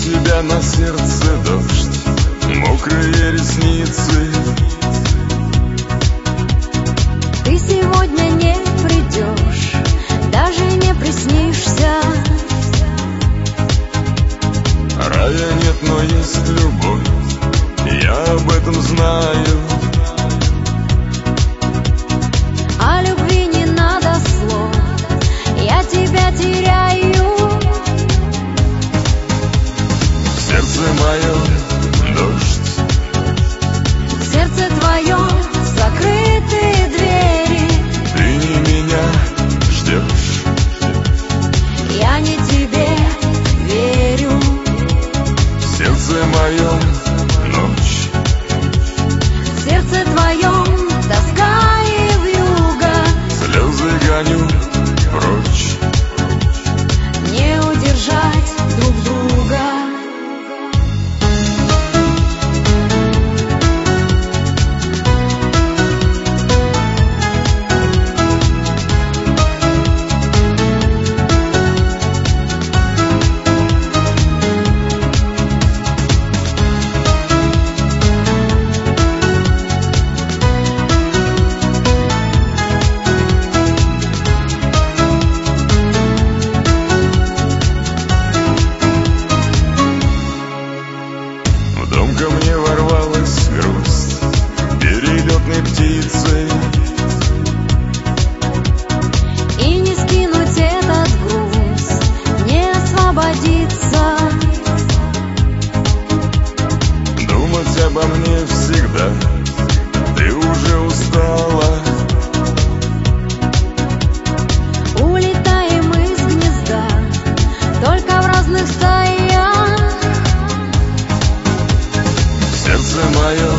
тебя на сердце дождь, мокрые ресницы. Ты сегодня не придешь, даже не приснишься. Рая нет, но есть любовь, я об этом знаю. О любви не надо слов, я тебя теряю. Сердце мое дождь, В сердце твоем закрытые двери. ты не меня ждешь, Я не тебе верю. в сердце моем ночь, В сердце твоем тоска и вьюга. слезы гоню прочь. Не удержать друг друга. В дом ко мне ворвалась грусть перелетной птицей. И не скинуть этот груз, не освободиться. Думать обо мне всегда, ты уже устала. Улетаем из гнезда, только в разных стаях. Сердце мое